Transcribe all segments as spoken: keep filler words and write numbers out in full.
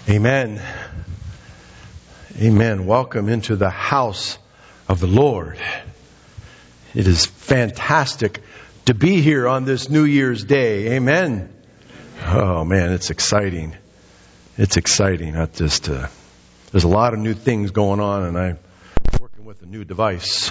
Amen. Amen. Welcome into the house of the Lord. It is fantastic to be here on this New Year's Day. Amen. Oh man, it's exciting. It's exciting. Not just uh, there's a lot of new things going on, and I'm working with a new device.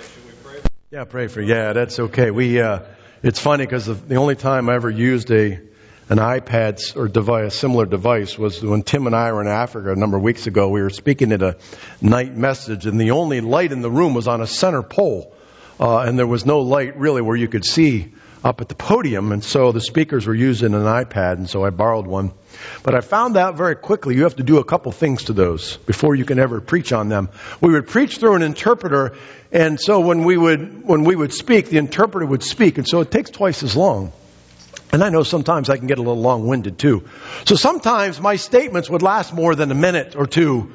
Yeah, pray for. Yeah, that's okay. We. Uh, it's funny because the only time I ever used a an iPad or device, a similar device, was when Tim and I were in Africa a number of weeks ago. We were speaking at a night message, and the only light in the room was on a center pole, uh, and there was no light really where you could see up at the podium. And so the speakers were using an iPad, and so I borrowed one. But I found out very quickly you have to do a couple things to those before you can ever preach on them. We would preach through an interpreter, and so when we would when we would speak, the interpreter would speak, and so it takes twice as long. And I know sometimes I can get a little long-winded too. So sometimes my statements would last more than a minute or two.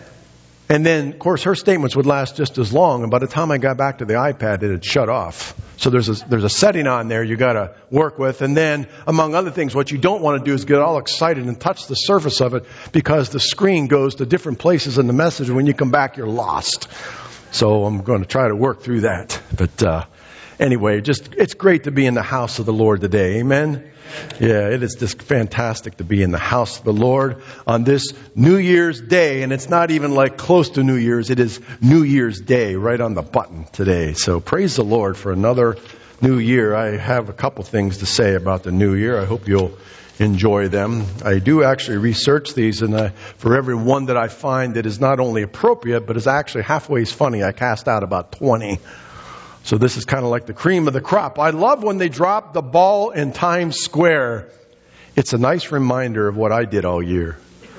And then, of course, her statements would last just as long. And by the time I got back to the iPad, it had shut off. So there's a, there's a setting on there you got to work with. And then, among other things, what you don't want to do is get all excited and touch the surface of it, because the screen goes to different places in the message. And when you come back, you're lost. So I'm going to try to work through that. But, uh, Anyway, just it's great to be in the house of the Lord today. Amen? Yeah, it is just fantastic to be in the house of the Lord on this New Year's Day. And it's not even like close to New Year's. It is New Year's Day right on the button today. So praise the Lord for another new year. I have a couple things to say about the new year. I hope you'll enjoy them. I do actually research these, and I, for every one that I find that is not only appropriate, but is actually halfway funny, I cast out about twenty. So this is kind of like the cream of the crop. I love when they drop the ball in Times Square. It's a nice reminder of what I did all year.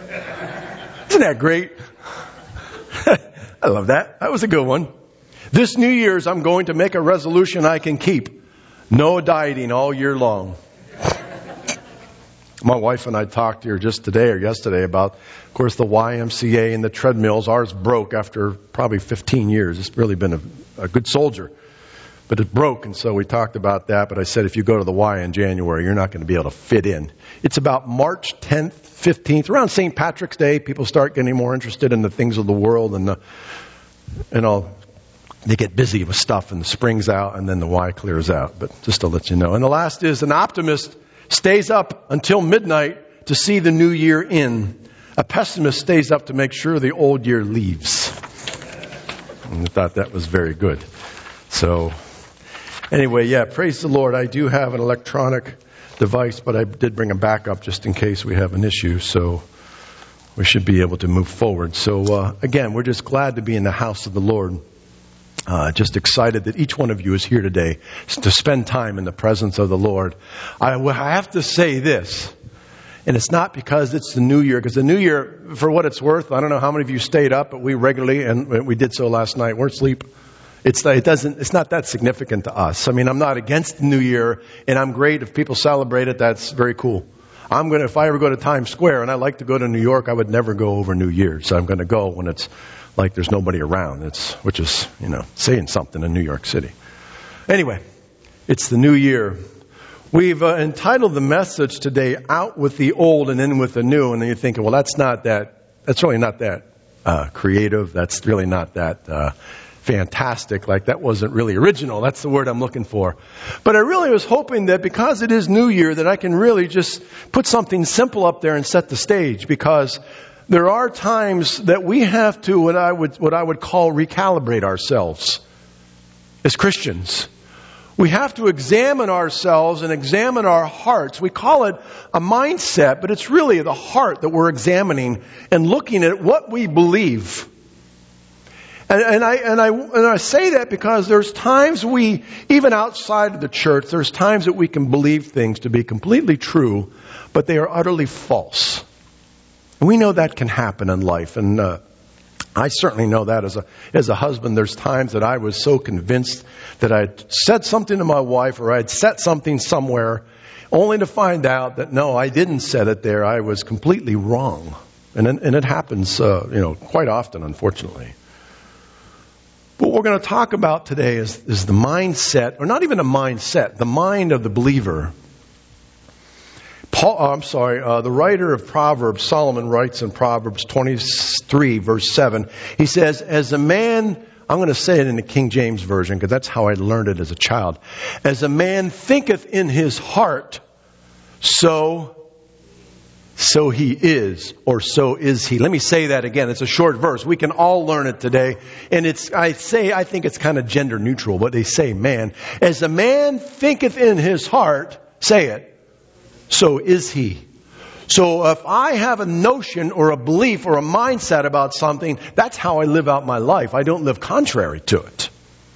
Isn't that great? I love that. That was a good one. This New Year's, I'm going to make a resolution I can keep. No dieting all year long. My wife and I talked here just today or yesterday about, of course, the Y M C A and the treadmills. Ours broke after probably fifteen years. It's really been a, a good soldier. But it broke, and so we talked about that. But I said, if you go to the Y in January, you're not going to be able to fit in. It's about March tenth, fifteenth, around Saint Patrick's Day. People start getting more interested in the things of the world, and the, you know, they get busy with stuff, and the spring's out, and then the Y clears out. But just to let you know. And the last is, an optimist stays up until midnight to see the new year in. A pessimist stays up to make sure the old year leaves. And I thought that was very good. So anyway, yeah, praise the Lord. I do have an electronic device, but I did bring a backup just in case we have an issue. So we should be able to move forward. So uh, again, we're just glad to be in the house of the Lord. Uh, just excited that each one of you is here today to spend time in the presence of the Lord. I, I have to say this, and it's not because it's the new year, because the new year, for what it's worth, I don't know how many of you stayed up, but we regularly, and we did so last night, weren't asleep. It's it doesn't it's not that significant to us. I mean, I'm not against the new year, and I'm great if people celebrate it. That's very cool. I'm gonna if I ever go to Times Square, and I like to go to New York, I would never go over New Year's. So I'm going to go when it's like there's nobody around. It's which is you know saying something in New York City. Anyway, it's the new year. We've uh, entitled the message today "Out with the Old and In with the New," and then you're thinking, well, that's not that. That's really not that uh, creative. That's really not that. Uh, fantastic, like that wasn't really original. That's the word I'm looking for. But I really was hoping that because it is New Year that I can really just put something simple up there and set the stage, because there are times that we have to what I would what I would call recalibrate ourselves as Christians. We have to examine ourselves and examine our hearts. We call it a mindset, but it's really the heart that we're examining and looking at what we believe. And, and I and I and I say that because there's times we, even outside of the church, there's times that we can believe things to be completely true, but they are utterly false. And we know that can happen in life, and uh, I certainly know that as a as a husband. There's times that I was so convinced that I'd said something to my wife, or I'd set something somewhere, only to find out that no, I didn't set it there. I was completely wrong, and and it happens, uh, you know, quite often, unfortunately. What we're going to talk about today is, is the mindset, or not even a mindset, the mind of the believer. Paul, oh, I'm sorry, uh, the writer of Proverbs, Solomon, writes in Proverbs twenty-three, verse seven. He says, as a man, I'm going to say it in the King James Version because that's how I learned it as a child. As a man thinketh in his heart, so So he is, or so is he. Let me say that again. It's a short verse. We can all learn it today. And it's, I say, I think it's kind of gender neutral, but they say man. As a man thinketh in his heart, say it, so is he. So if I have a notion or a belief or a mindset about something, that's how I live out my life. I don't live contrary to it.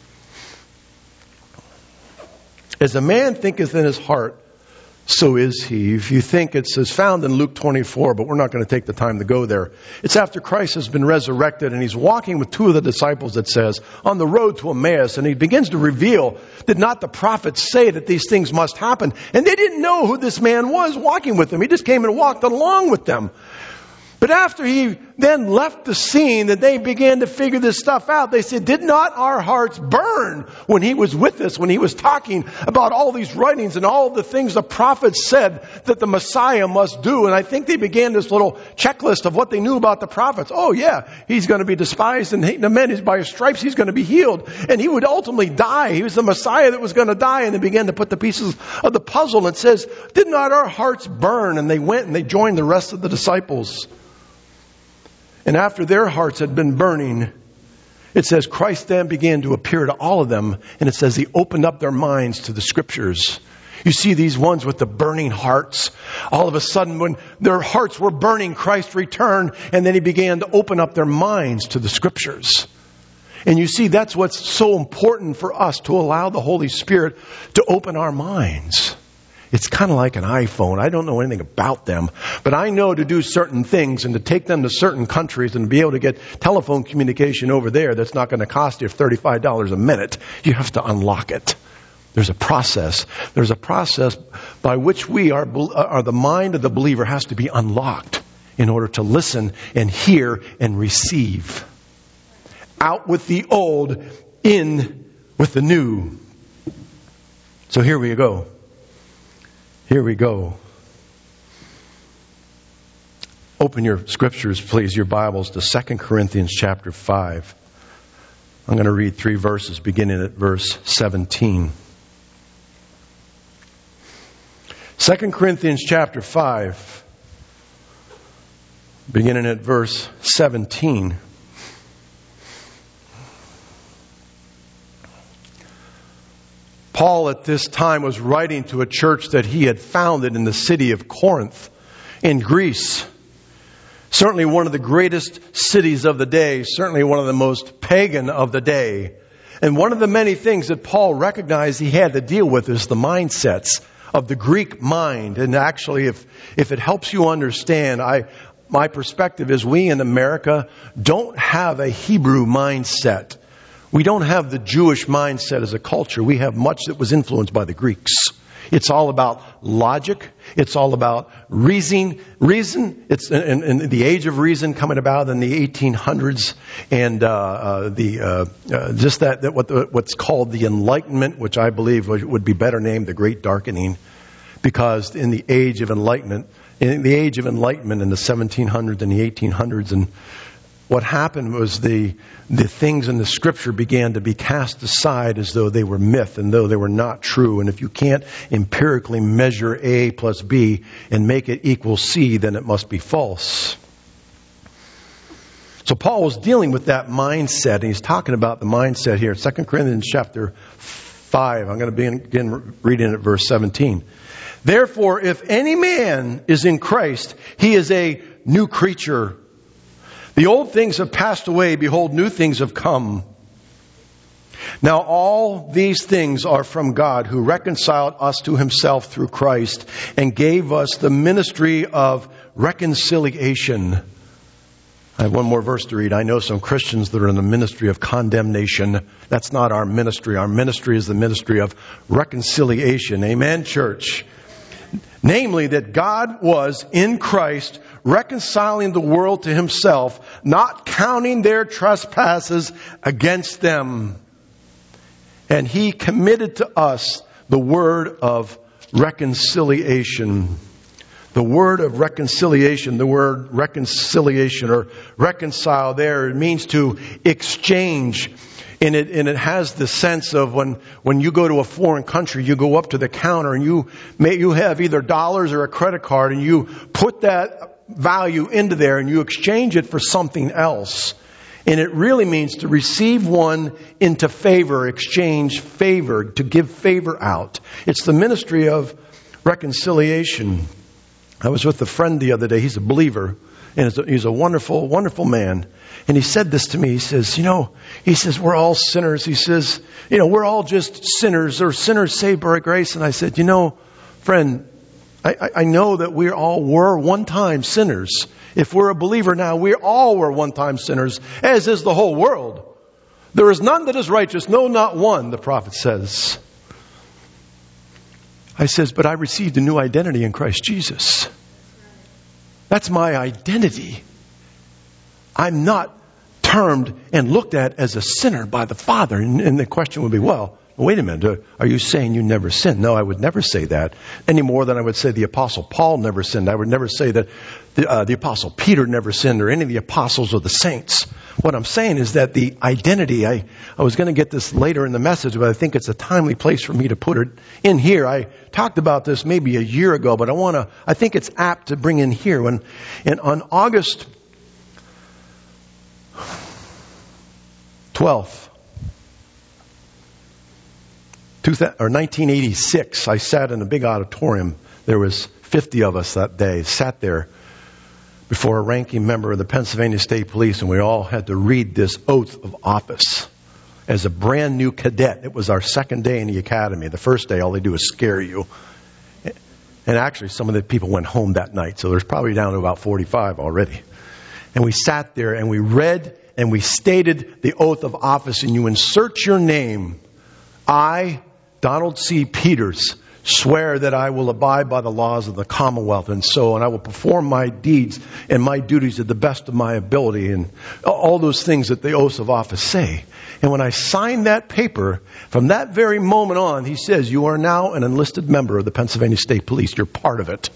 As a man thinketh in his heart, so is he. If you think it's, it's found in Luke twenty-four, but we're not going to take the time to go there. It's after Christ has been resurrected and he's walking with two of the disciples, it says, on the road to Emmaus. And he begins to reveal, did not the prophets say that these things must happen? And they didn't know who this man was walking with them. He just came and walked along with them. But after he then left the scene, that they began to figure this stuff out. They said, did not our hearts burn when he was with us, when he was talking about all these writings and all the things the prophets said that the Messiah must do? And I think they began this little checklist of what they knew about the prophets. Oh yeah, he's going to be despised and hated of men. He's by his stripes, he's going to be healed. And he would ultimately die. He was the Messiah that was going to die. And they began to put the pieces of the puzzle. And it says, did not our hearts burn? And they went and they joined the rest of the disciples. And after their hearts had been burning, it says Christ then began to appear to all of them. And it says he opened up their minds to the scriptures. You see these ones with the burning hearts. All of a sudden, when their hearts were burning, Christ returned. And then he began to open up their minds to the scriptures. And you see, that's what's so important for us, to allow the Holy Spirit to open our minds. It's kind of like an iPhone. I don't know anything about them, but I know to do certain things and to take them to certain countries and to be able to get telephone communication over there that's not going to cost you thirty-five dollars a minute. You have to unlock it. There's a process. There's a process by which we are, are the mind of the believer has to be unlocked in order to listen and hear and receive. Out with the old, in with the new. So here we go. Here we go. Open your scriptures, please, your Bibles, to Second Corinthians chapter five. I'm going to read three verses beginning at verse seventeen. Second Corinthians chapter five, beginning at verse seventeen. Paul at this time was writing to a church that he had founded in the city of Corinth in Greece. Certainly one of the greatest cities of the day, certainly one of the most pagan of the day. And one of the many things that Paul recognized he had to deal with is the mindsets of the Greek mind. And actually, if, if it helps you understand, I, my perspective is we in America don't have a Hebrew mindset. We don't have the Jewish mindset as a culture. We have much that was influenced by the Greeks. It's all about logic. It's all about reason. Reason. It's in, in the age of reason coming about in the eighteen hundreds, and uh, uh, the uh, uh, just that, that what the, what's called the Enlightenment, which I believe would be better named the Great Darkening, because in the age of Enlightenment, in the age of Enlightenment in the seventeen hundreds and the eighteen hundreds, and what happened was the the things in the Scripture began to be cast aside as though they were myth and though they were not true. And if you can't empirically measure A plus B and make it equal C, then it must be false. So Paul was dealing with that mindset, and he's talking about the mindset here. Second Corinthians chapter five. I'm going to begin reading at verse seventeen. Therefore, if any man is in Christ, he is a new creature. The old things have passed away. Behold, new things have come. Now all these things are from God, who reconciled us to himself through Christ and gave us the ministry of reconciliation. I have one more verse to read. I know some Christians that are in the ministry of condemnation. That's not our ministry. Our ministry is the ministry of reconciliation. Amen, church. Namely, that God was in Christ reconciling the world to himself, not counting their trespasses against them. And he committed to us the word of reconciliation. The word of reconciliation, the word reconciliation or reconcile there, it means to exchange. And it, and it has the sense of when, when you go to a foreign country, you go up to the counter and you may, you have either dollars or a credit card and you put that value into there and you exchange it for something else. And it really means to receive one into favor, exchange favor, to give favor out. It's the ministry of reconciliation. I was with a friend the other day. He's a believer. And he's a, he's a wonderful, wonderful man. And he said this to me. He says, you know, he says, we're all sinners. He says, you know, we're all just sinners or sinners saved by grace. And I said, you know, friend, I, I know that we all were one-time sinners. If we're a believer now, we all were one-time sinners, as is the whole world. There is none that is righteous, no, not one, the prophet says. I says, but I received a new identity in Christ Jesus. That's my identity. I'm not termed and looked at as a sinner by the Father. And, and the question would be, well, wait a minute. Are you saying you never sinned? No, I would never say that. Any more than I would say the Apostle Paul never sinned. I would never say that the, uh, the Apostle Peter never sinned or any of the apostles or the saints. What I'm saying is that the identity, I, I was going to get this later in the message, but I think it's a timely place for me to put it in here. I talked about this maybe a year ago, but I want to, I think it's apt to bring in here. When, and on August twelfth, or nineteen eighty-six, I sat in a big auditorium. There was fifty of us that day, sat there before a ranking member of the Pennsylvania State Police, and we all had to read this oath of office as a brand new cadet. It was our second day in the academy. The first day, all they do is scare you. And actually, some of the people went home that night, so there's probably down to about forty-five already. And we sat there and we read and we stated the oath of office, and you insert your name. I, Donald C. Peters, swear that I will abide by the laws of the Commonwealth and so, and I will perform my deeds and my duties to the best of my ability, and all those things that the oaths of office say. And when I signed that paper, from that very moment on, he says, you are now an enlisted member of the Pennsylvania State Police. You're part of it.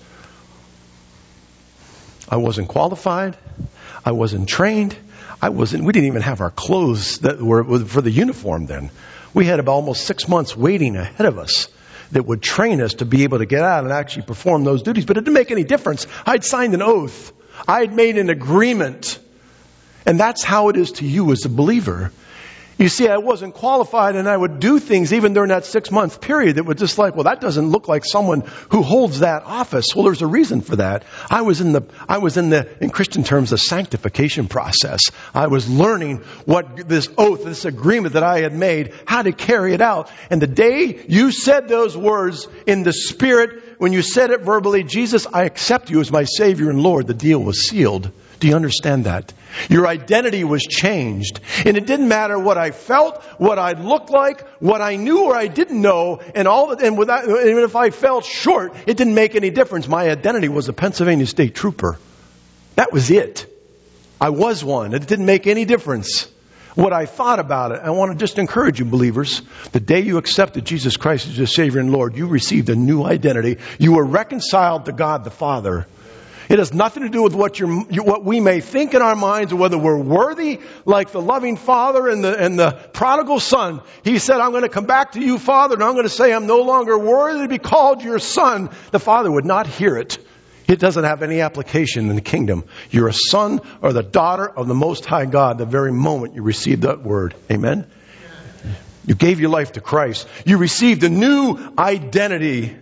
I wasn't qualified. I wasn't trained. I wasn't, we didn't even have our clothes that were for the uniform then. We had about almost six months waiting ahead of us that would train us to be able to get out and actually perform those duties. But it didn't make any difference. I'd signed an oath. I had made an agreement. And that's how it is to you as a believer. You see, I wasn't qualified, and I would do things even during that six-month period that were just like, well, that doesn't look like someone who holds that office. Well, there's a reason for that. I was in the, I was in the, in Christian terms, the sanctification process. I was learning what this oath, this agreement that I had made, how to carry it out. And the day you said those words in the Spirit, when you said it verbally, Jesus, I accept you as my Savior and Lord, the deal was sealed. Do you understand that? Your identity was changed. And it didn't matter what I felt, what I looked like, what I knew or I didn't know, and all that, and without, even if I fell short, it didn't make any difference. My identity was a Pennsylvania State Trooper. That was it. I was one. It didn't make any difference what I thought about it. I want to just encourage you, believers. The day you accepted Jesus Christ as your Savior and Lord, you received a new identity. You were reconciled to God the Father. It has nothing to do with what you're, what we may think in our minds or whether we're worthy, like the loving Father and the, and the prodigal son. He said, I'm going to come back to you, Father, and I'm going to say I'm no longer worthy to be called your son. The Father would not hear it. It doesn't have any application in the kingdom. You're a son or the daughter of the Most High God the very moment you received that word. Amen? You gave your life to Christ. You received a new identity.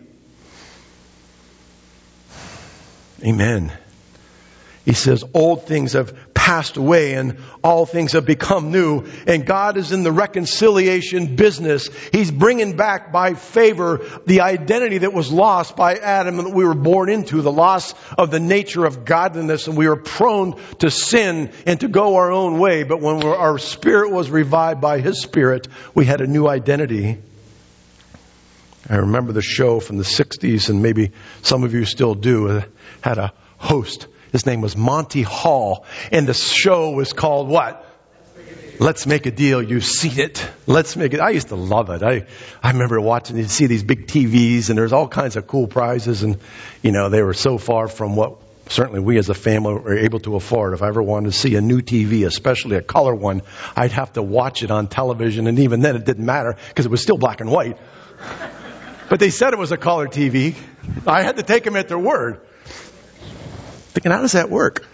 Amen. He says, old things have passed away and all things have become new. And God is in the reconciliation business. He's bringing back by favor the identity that was lost by Adam and that we were born into, the loss of the nature of godliness. And we were prone to sin and to go our own way. But when we're, our spirit was revived by His Spirit, we had a new identity. I remember the show from the sixties, and maybe some of you still do. It had a host. His name was Monty Hall. And the show was called what? Let's Make a Deal. You've seen it. Let's Make it. I used to love it. I, I remember watching, you'd see these big T Vs and there's all kinds of cool prizes. And, you know, they were so far from what certainly we as a family were able to afford. If I ever wanted to see a new T V, especially a color one, I'd have to watch it on television. And even then it didn't matter because it was still black and white. But they said it was a color T V. I had to take them at their word. Thinking, how does that work?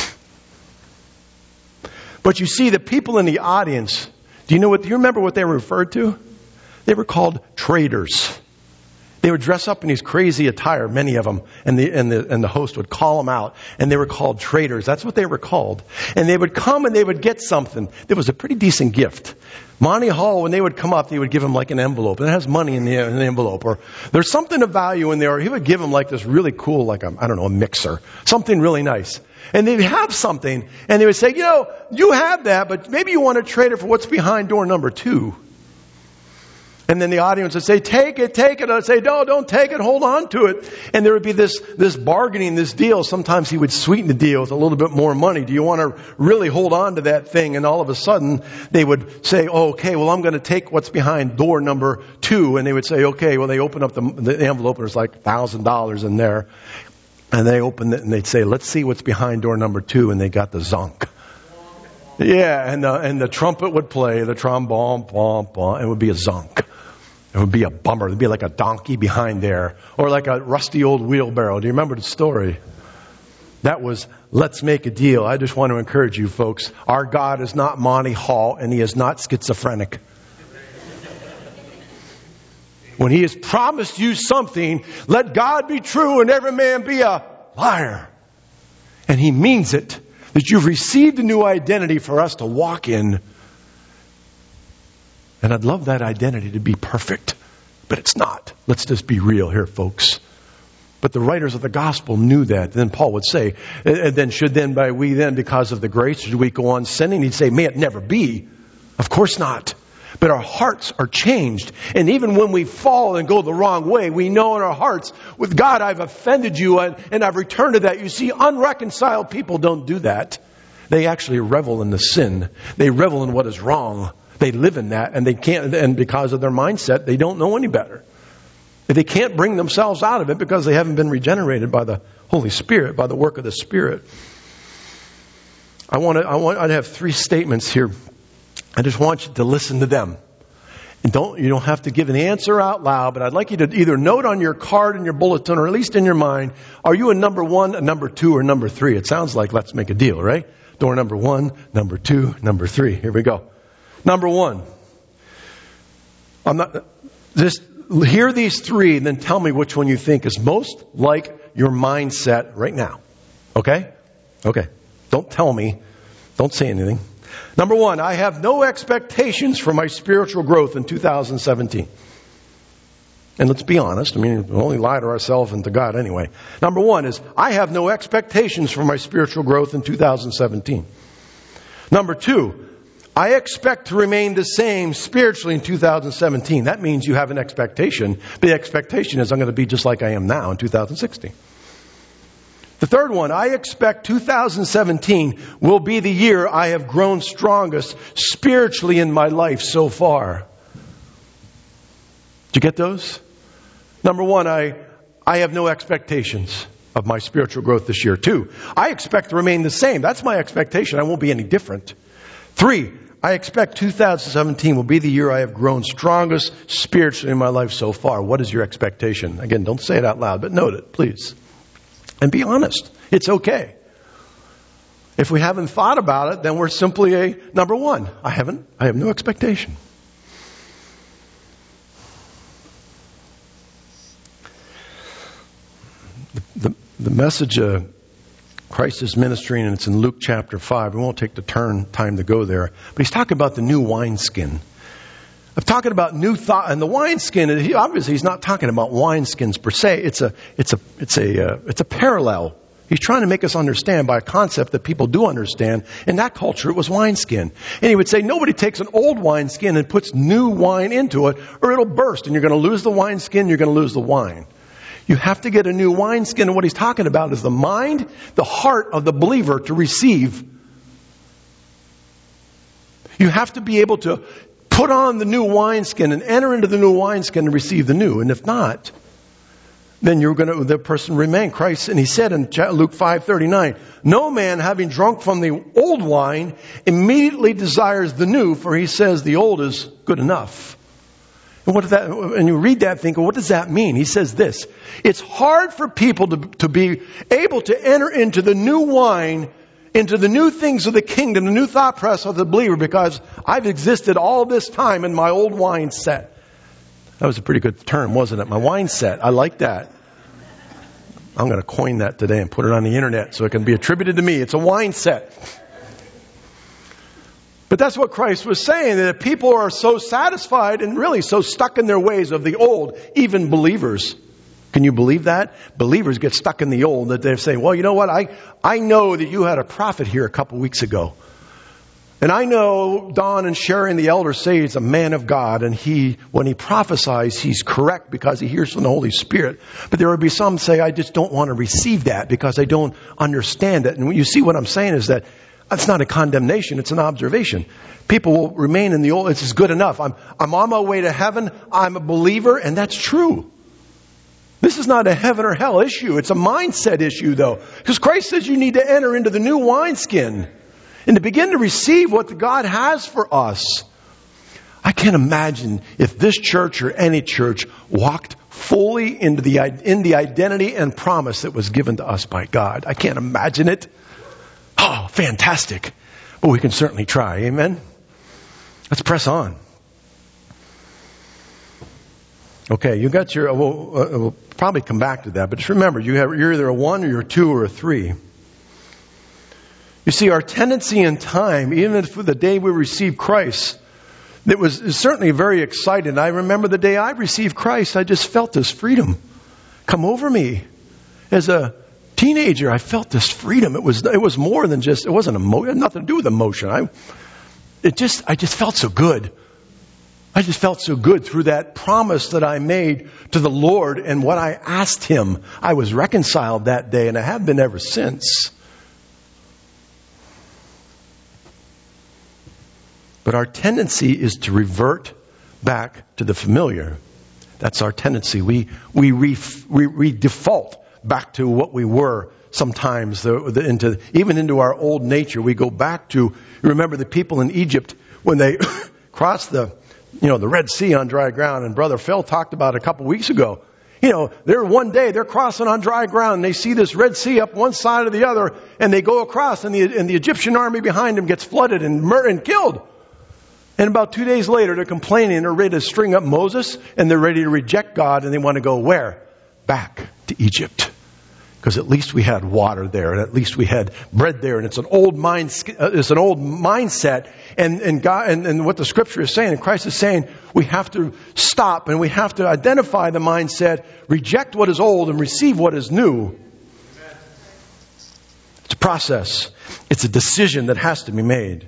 But you see, the people in the audience, do you know what, do you remember what they were referred to? They were called traders. They would dress up in these crazy attire, many of them, and the, and the, and the host would call them out, and they were called traders. That's what they were called. And they would come and they would get something. There was a pretty decent gift. Monty Hall, when they would come up, they would give him like an envelope, and it has money in the, in the envelope, or there's something of value in there, or he would give him like this really cool, like a, I don't know, a mixer, something really nice. And they'd have something, and they would say, you know, you have that, but maybe you want to trade it for what's behind door number two. And then the audience would say, take it, take it. I'd say, no, don't take it, hold on to it. And there would be this, this bargaining, this deal. Sometimes he would sweeten the deal with a little bit more money. Do you want to really hold on to that thing? And all of a sudden, they would say, oh, okay, well, I'm going to take what's behind door number two. And they would say, okay, well, they open up the, the envelope, and there's like one thousand dollars in there. And they open it, and they'd say, let's see what's behind door number two. And they got the zonk. Yeah, and the, and the trumpet would play, the trombone, bom, bom. It would be a zonk. It would be a bummer. It would be like a donkey behind there. Or like a rusty old wheelbarrow. Do you remember the story? That was, let's make a deal. I just want to encourage you folks. Our God is not Monty Hall, and He is not schizophrenic. When He has promised you something, let God be true and every man be a liar. And He means it. That you've received a new identity for us to walk in. And I'd love that identity to be perfect. But it's not. Let's just be real here, folks. But the writers of the gospel knew that. And then Paul would say, and then should then by we then, because of the grace, should we go on sinning? He'd say, may it never be. Of course not. But our hearts are changed. And even when we fall and go the wrong way, we know in our hearts, with God, I've offended you and, and I've returned to that. You see, unreconciled people don't do that. They actually revel in the sin. They revel in what is wrong. They live in that, and they can't, and because of their mindset, they don't know any better. They can't bring themselves out of it because they haven't been regenerated by the Holy Spirit, by the work of the Spirit. I want to, I want, I have three statements here. I just want you to listen to them. And don't, you don't have to give an answer out loud, but I'd like you to either note on your card in your bulletin, or at least in your mind, are you a number one, a number two, or number three? It sounds like let's make a deal, right? Door number one, number two, number three. Here we go. Number one, I'm not, just hear these three and then tell me which one you think is most like your mindset right now. Okay? Okay. Don't tell me. Don't say anything. Number one, I have no expectations for my spiritual growth in two thousand seventeen. And let's be honest. I mean, we only lie to ourselves and to God anyway. Number one is, I have no expectations for my spiritual growth in two thousand seventeen. Number two, I expect to remain the same spiritually in two thousand seventeen. That means you have an expectation. The expectation is I'm going to be just like I am now in two thousand sixteen. The third one, I expect two thousand seventeen will be the year I have grown strongest spiritually in my life so far. Did you get those? Number one, I, I have no expectations of my spiritual growth this year. Two, I expect to remain the same. That's my expectation. I won't be any different. Three, I expect two thousand seventeen will be the year I have grown strongest spiritually in my life so far. What is your expectation? Again, don't say it out loud, but note it, please. And be honest. It's okay. If we haven't thought about it, then we're simply a number one. I haven't. I have no expectation. The, the, the message uh, Christ is ministering, and it's in Luke chapter five. We won't take the turn time to go there. But he's talking about the new wineskin. I'm talking about new thought, and the wineskin. He, obviously, he's not talking about wineskins per se. It's a, it's a, it's a, uh, it's a parallel. He's trying to make us understand by a concept that people do understand. In that culture, it was wineskin, and he would say nobody takes an old wineskin and puts new wine into it, or it'll burst, and you're going to lose the wineskin. You're going to lose the wine. You have to get a new wineskin, and what he's talking about is the mind, the heart of the believer to receive. You have to be able to put on the new wineskin and enter into the new wineskin and receive the new. And if not, then you're going to, the person remain. Christ, and he said in Luke five thirty-nine, no man having drunk from the old wine immediately desires the new, for he says the old is good enough. And what does that, and you read that thinking, what does that mean? He says this, it's hard for people to, to be able to enter into the new wine, into the new things of the kingdom, the new thought process of the believer, because I've existed all this time in my old wine set. That was a pretty good term, wasn't it? My wine set. I like that. I'm going to coin that today and put it on the internet so it can be attributed to me. It's a wine set. But that's what Christ was saying, that people are so satisfied and really so stuck in their ways of the old, even believers. Can you believe that? Believers get stuck in the old, that they say, well, you know what? I, I know that you had a prophet here a couple weeks ago. And I know Don and Sherry and the elders say he's a man of God, and he, when he prophesies, he's correct because he hears from the Holy Spirit. But there will be some say, I just don't want to receive that because I don't understand it. And you see what I'm saying is that it's not a condemnation, it's an observation. People will remain in the old, it's just good enough. I'm, I'm on my way to heaven, I'm a believer, and that's true. This is not a heaven or hell issue. It's a mindset issue, though. Because Christ says you need to enter into the new wineskin and to begin to receive what God has for us. I can't imagine if this church or any church walked fully into the, in the identity and promise that was given to us by God. I can't imagine it. Oh, fantastic. But we can certainly try. Amen? Let's press on. Okay, you got your, we'll, uh, we'll probably come back to that, but just remember, you have, you're either a one or you're a two or a three. You see, our tendency in time, even for the day we received Christ, that was is certainly very exciting. I remember the day I received Christ, I just felt this freedom come over me. As a teenager, I felt this freedom. It was it was more than just, it wasn't emo- it had nothing to do with emotion. I it just I just felt so good. I just felt so good through that promise that I made to the Lord and what I asked Him. I was reconciled that day, and I have been ever since. But our tendency is to revert back to the familiar. That's our tendency. We we re, we, we default back to what we were sometimes, the, the, into even into our old nature. We go back to, you remember the people in Egypt when they crossed the, you know, the Red Sea on dry ground, and Brother Phil talked about it a couple weeks ago. You know, they're one day they're crossing on dry ground, and they see this Red Sea up one side or the other, and they go across, and the and the Egyptian army behind them gets flooded and murdered and killed. And about two days later, they're complaining, they're ready to string up Moses, and they're ready to reject God, and they want to go where? Back to Egypt. Because at least we had water there, and at least we had bread there, and it's an old mind, it's an old mindset. And and God and, and what the Scripture is saying, and Christ is saying, we have to stop and we have to identify the mindset, reject what is old, and receive what is new. It's a process. It's a decision that has to be made.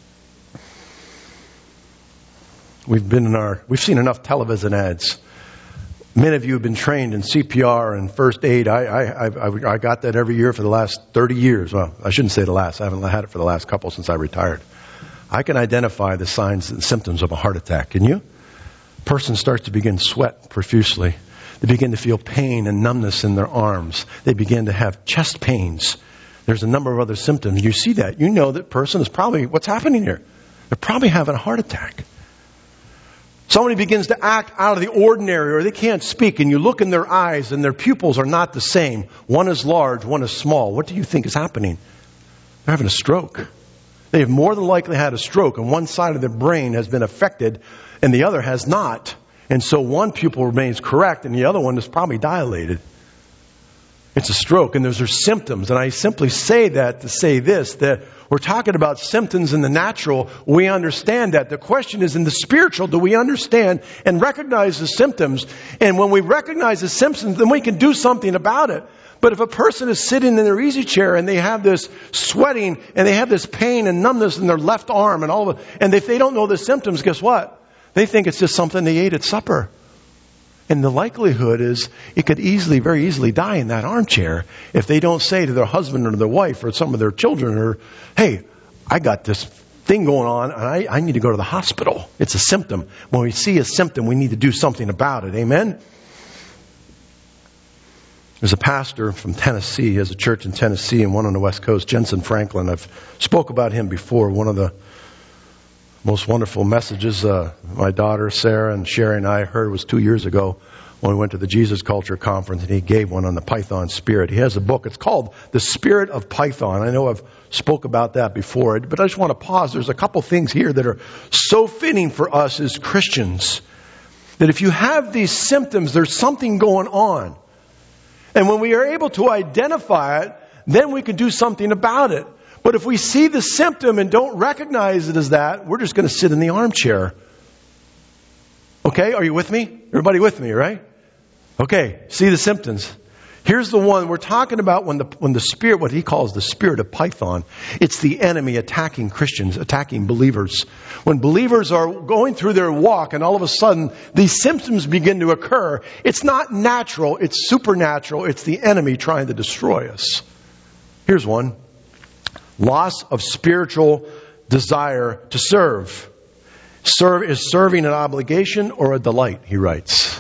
We've been in our, we've seen enough television ads. Many of you have been trained in C P R and first aid. I, I, I, I got that every year for the last thirty years. Well, I shouldn't say the last. I haven't had it for the last couple since I retired. I can identify the signs and symptoms of a heart attack. Can you? Person starts to begin sweat profusely. They begin to feel pain and numbness in their arms. They begin to have chest pains. There's a number of other symptoms. You see that. You know that person is probably, what's happening here? They're probably having a heart attack. Somebody begins to act out of the ordinary, or they can't speak, and you look in their eyes and their pupils are not the same. One is large, one is small. What do you think is happening? They're having a stroke. They have more than likely had a stroke, and one side of their brain has been affected and the other has not. And so one pupil remains correct and the other one is probably dilated. It's a stroke, and those are symptoms. And I simply say that to say this, that we're talking about symptoms in the natural. We understand that. The question is in the spiritual, do we understand and recognize the symptoms? And when we recognize the symptoms, then we can do something about it. But if a person is sitting in their easy chair and they have this sweating and they have this pain and numbness in their left arm and all of it, and if they don't know the symptoms, guess what? They think it's just something they ate at supper. And the likelihood is it could easily, very easily die in that armchair if they don't say to their husband or their wife or some of their children, or, hey, I got this thing going on, and I, I need to go to the hospital. It's a symptom. When we see a symptom, we need to do something about it. Amen? There's a pastor from Tennessee. He has a church in Tennessee and one on the West Coast, Jensen Franklin. I've spoke about him before. One of the most wonderful messages uh, my daughter Sarah and Sherry and I heard was two years ago when we went to the Jesus Culture Conference, and he gave one on the Python spirit. He has a book. It's called The Spirit of Python. I know I've spoke about that before, but I just want to pause. There's a couple things here that are so fitting for us as Christians, that if you have these symptoms, there's something going on. And when we are able to identify it, then we can do something about it. But if we see the symptom and don't recognize it as that, we're just going to sit in the armchair. Okay, are you with me? Everybody with me, right? Okay, see the symptoms. Here's the one we're talking about when the when the spirit, what he calls the spirit of Python, it's the enemy attacking Christians, attacking believers. When believers are going through their walk and all of a sudden these symptoms begin to occur, it's not natural, it's supernatural, it's the enemy trying to destroy us. Here's one. Loss of spiritual desire to serve. Serve is serving an obligation or a delight, he writes.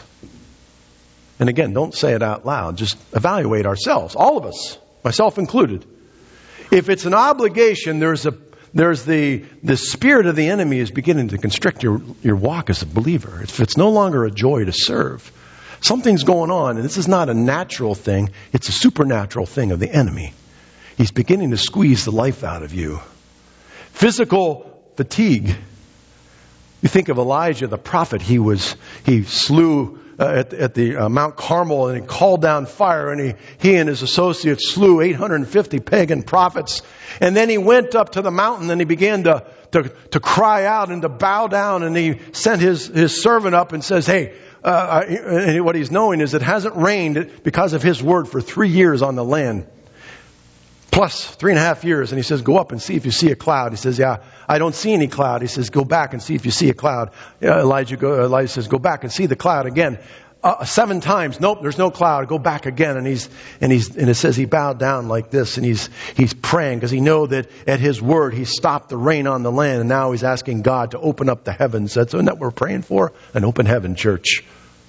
And again, don't say it out loud. Just evaluate ourselves, all of us, myself included. If it's an obligation, there's a there's the the spirit of the enemy is beginning to constrict your, your walk as a believer. If it's no longer a joy to serve, something's going on, and this is not a natural thing, it's a supernatural thing of the enemy. He's beginning to squeeze the life out of you. Physical fatigue. You think of Elijah, the prophet. He was he slew uh, at, at the uh, Mount Carmel, and he called down fire, and he he and his associates slew eight hundred fifty pagan prophets. And then he went up to the mountain, and he began to to to cry out and to bow down, and he sent his his servant up and says, "Hey." Uh, and what he's knowing is it hasn't rained because of his word for three years on the land. Plus three and a half years. And he says, go up and see if you see a cloud. He says, yeah, I don't see any cloud. He says, go back and see if you see a cloud. Yeah, Elijah, go, Elijah says, go back and see the cloud again. Uh, seven times. Nope, there's no cloud. Go back again. And he's, and he's, and it says he bowed down like this, and he's, he's praying because he know that at his word, he stopped the rain on the land. And now he's asking God to open up the heavens. That's what we're praying for? An open heaven, church.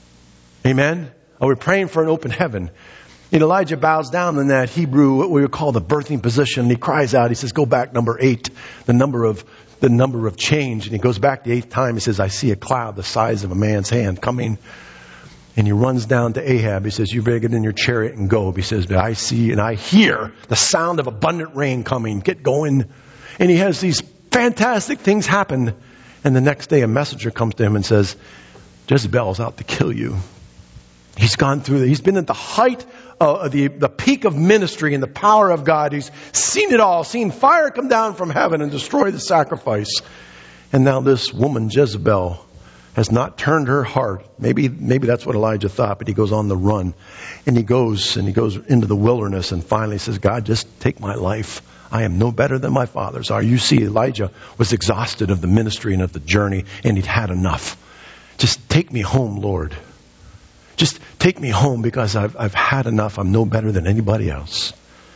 Amen? Are we praying for an open heaven? And Elijah bows down in that Hebrew, what we would call the birthing position. And he cries out. He says, go back, number eight, the number of the number of change. And he goes back the eighth time. He says, I see a cloud the size of a man's hand coming. And he runs down to Ahab. He says, you better get in your chariot and go. He says, but I see and I hear the sound of abundant rain coming. Get going. And he has these fantastic things happen. And the next day a messenger comes to him and says, Jezebel's out to kill you. He's gone through the, he's been at the height of the, the peak of ministry and the power of God. He's seen it all, seen fire come down from heaven and destroy the sacrifice. And now this woman, Jezebel, has not turned her heart. Maybe, maybe that's what Elijah thought, but he goes on the run. And he goes, and he goes into the wilderness and finally says, God, just take my life. I am no better than my fathers are. You see, Elijah was exhausted of the ministry and of the journey, and he'd had enough. Just take me home, Lord. Just take me home because I've, I've had enough. I'm no better than anybody else.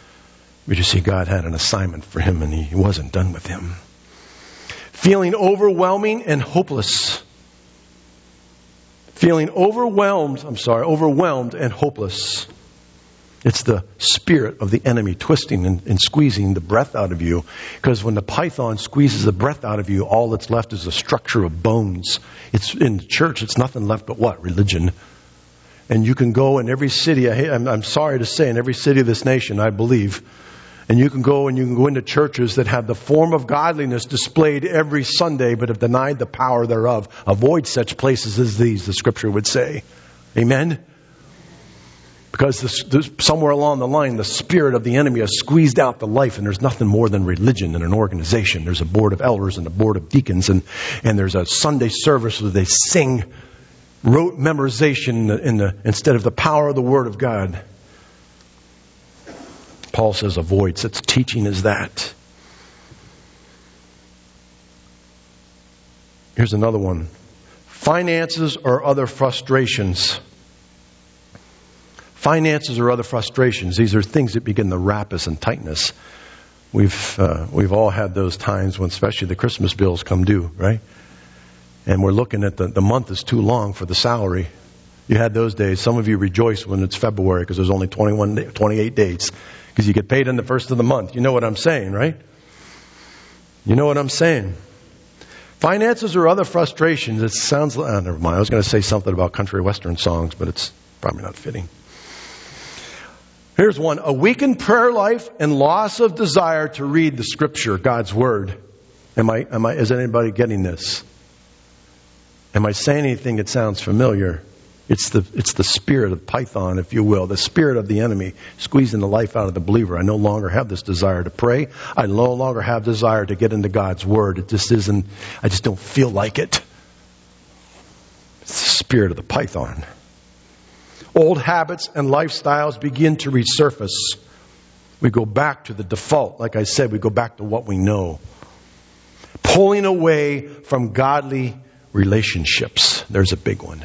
We just see God had an assignment for him, and he wasn't done with him. Feeling overwhelming and hopeless. Feeling overwhelmed, I'm sorry, overwhelmed and hopeless. It's the spirit of the enemy twisting and, and squeezing the breath out of you. Because when the python squeezes the breath out of you, all that's left is a structure of bones. It's in the church, it's nothing left but what? Religion. And you can go in every city, I, I'm, I'm sorry to say, in every city of this nation, I believe. And you can go and you can go into churches that have the form of godliness displayed every Sunday, but have denied the power thereof. Avoid such places as these, the scripture would say. Amen? Because this, this, somewhere along the line, the spirit of the enemy has squeezed out the life, and there's nothing more than religion in an organization. There's a board of elders and a board of deacons, and, and there's a Sunday service where they sing rote memorization in the, in the, instead of the power of the Word of God. Paul says avoid such teaching as that. Here's another one. Finances or other frustrations. Finances or other frustrations. These are things that begin to wrap us and tighten us. We've uh, we've all had those times when especially the Christmas bills come due, right? And we're looking at the, the month is too long for the salary. You had those days. Some of you rejoice when it's February because there's only twenty-one, twenty-eight days because you get paid in the first of the month. You know what I'm saying, right? You know what I'm saying. Finances or other frustrations. It sounds like, oh, never mind. I was going to say something about country western songs, but it's probably not fitting. Here's one. A weakened prayer life and loss of desire to read the Scripture, God's Word. Am I, am I, is anybody getting this? Am I saying anything that sounds familiar? It's the, it's the spirit of Python, if you will, the spirit of the enemy squeezing the life out of the believer. I no longer have this desire to pray. I no longer have desire to get into God's Word. It just isn't, I just don't feel like it. It's the spirit of the Python. Old habits and lifestyles begin to resurface. We go back to the default. Like I said, we go back to what we know. Pulling away from godly relationships. There's a big one.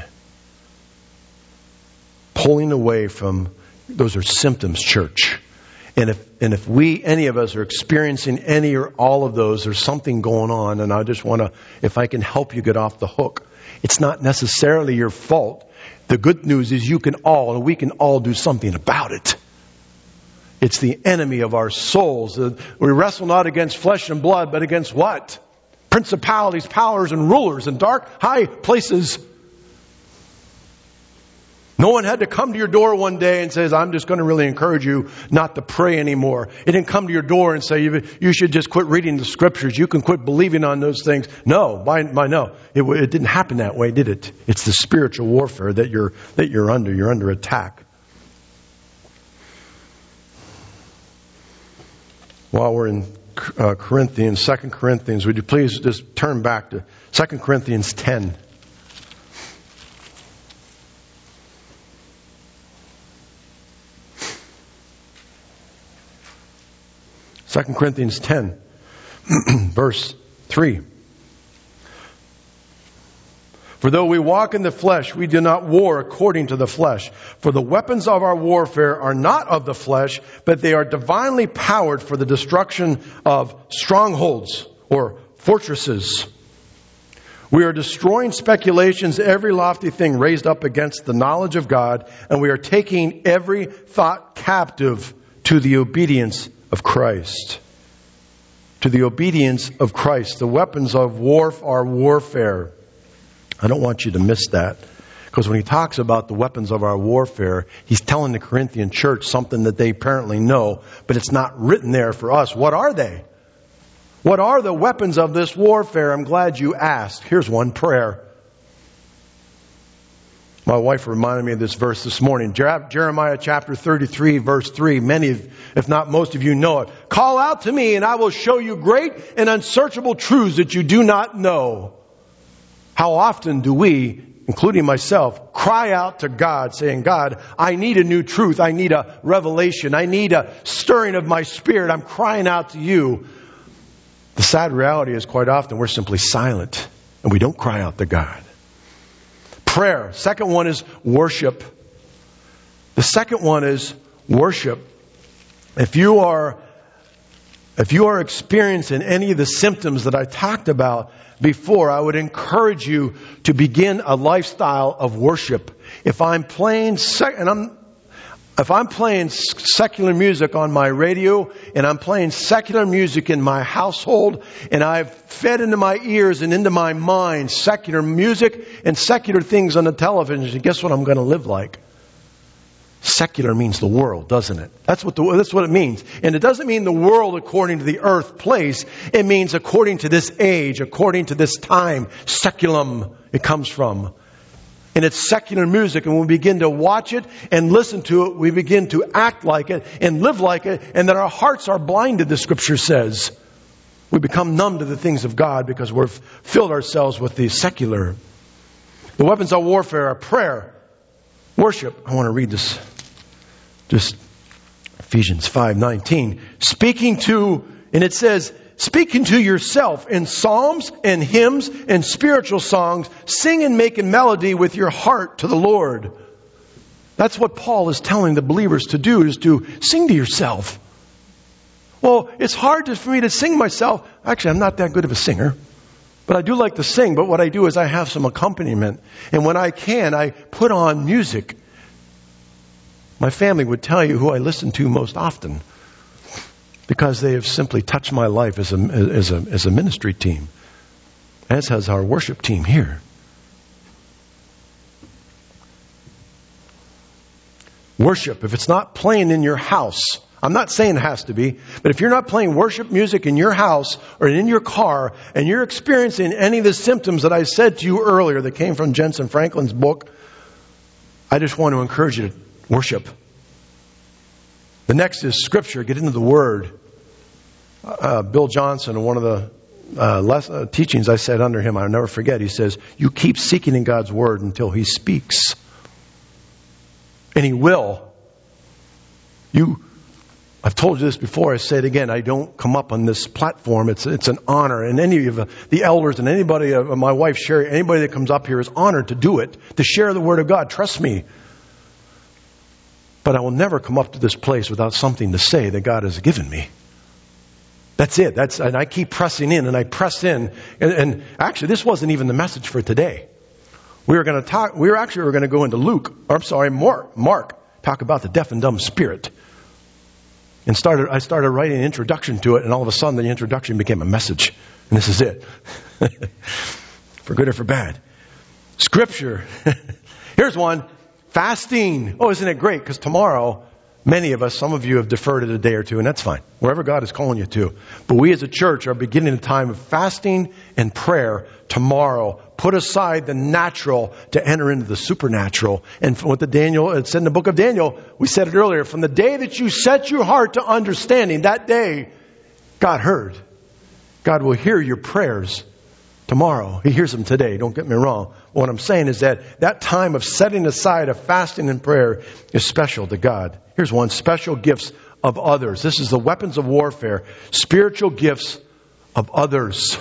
Pulling away from, those are symptoms, church. And if and if we, any of us, are experiencing any or all of those, there's something going on. And I just want to, if I can help you get off the hook. It's not necessarily your fault. The good news is you can all, and we can all do something about it. It's the enemy of our souls. We wrestle not against flesh and blood, but against what? Principalities, powers, and rulers in dark, high places. No one had to come to your door one day and says, I'm just going to really encourage you not to pray anymore. It didn't come to your door and say, you, you should just quit reading the Scriptures. You can quit believing on those things. No, by, by no. It, it didn't happen that way, did it? It's the spiritual warfare that you're, that you're under. You're under attack. While we're in uh, Corinthians, Second Corinthians, would you please just turn back to Second Corinthians ten. Second Corinthians ten, verse three. For though we walk in the flesh, we do not war according to the flesh. For the weapons of our warfare are not of the flesh, but they are divinely powered for the destruction of strongholds or fortresses. We are destroying speculations, every lofty thing raised up against the knowledge of God, and we are taking every thought captive to the obedience of Christ. To the obedience of Christ. The weapons of war are warfare. I don't want you to miss that. Because when he talks about the weapons of our warfare, he's telling the Corinthian church something that they apparently know, but it's not written there for us. What are they? What are the weapons of this warfare? I'm glad you asked. Here's one, prayer. My wife reminded me of this verse this morning. Jeremiah chapter thirty-three, verse three. Many, if not most of you know it. Call out to me and I will show you great and unsearchable truths that you do not know. How often do we, including myself, cry out to God saying, God, I need a new truth. I need a revelation. I need a stirring of my spirit. I'm crying out to you. The sad reality is quite often we're simply silent and we don't cry out to God. Prayer. Second one is worship. The second one is worship. If you are, if you are experiencing any of the symptoms that I talked about before, I would encourage you to begin a lifestyle of worship. If I'm playing, sec- and I'm, if I'm playing secular music on my radio, and I'm playing secular music in my household, and I've fed into my ears and into my mind secular music and secular things on the television, guess what I'm going to live like? Secular means the world, doesn't it? That's what the, that's what it means. And it doesn't mean the world according to the earth place. It means according to this age, according to this time. Seculum, it comes from. And it's secular music. And when we begin to watch it and listen to it, we begin to act like it and live like it. And then our hearts are blinded, the Scripture says. We become numb to the things of God because we've filled ourselves with the secular. The weapons of warfare are prayer, worship. I want to read this. Just Ephesians five nineteen. Speaking to, and it says, speaking to yourself in psalms and hymns and spiritual songs, sing and make a melody with your heart to the Lord. That's what Paul is telling the believers to do, is to sing to yourself. Well, it's hard to, for me to sing myself. Actually, I'm not that good of a singer. But I do like to sing. But what I do is I have some accompaniment. And when I can, I put on music. My family would tell you who I listen to most often, because they have simply touched my life as a, as a, as a ministry team, as has our worship team here. Worship, if it's not playing in your house, I'm not saying it has to be, but if you're not playing worship music in your house or in your car, and you're experiencing any of the symptoms that I said to you earlier that came from Jensen Franklin's book, I just want to encourage you to worship. The next is Scripture. Get into the Word. Uh, Bill Johnson, one of the uh, less, uh, teachings I said under him, I'll never forget, he says, you keep seeking in God's Word until He speaks. And He will. You, I've told you this before, I say it again, I don't come up on this platform. It's it's an honor. And any of the elders and anybody, uh, my wife Sherry, anybody that comes up here is honored to do it, to share the Word of God. Trust me. But I will never come up to this place without something to say that God has given me. That's it. That's, and I keep pressing in and I press in. And, and actually, this wasn't even the message for today. We were going to talk, we were actually going to go into Luke, or I'm sorry, Mark, Mark, talk about the deaf and dumb spirit. And started, I started writing an introduction to it, and all of a sudden the introduction became a message. And this is it. For good or for bad. Scripture. Here's one. Fasting. Oh, isn't it great? Because tomorrow, many of us, some of you have deferred it a day or two, and that's fine. Wherever God is calling you to. But we as a church are beginning a time of fasting and prayer tomorrow. Put aside the natural to enter into the supernatural. And what the Daniel, it's in the book of Daniel, we said it earlier, from the day that you set your heart to understanding, that day, God heard. God will hear your prayers tomorrow. He hears them today. Don't get me wrong. What I'm saying is that that time of setting aside of fasting and prayer is special to God. Here's one. Special gifts of others. This is the weapons of warfare. Spiritual gifts of others.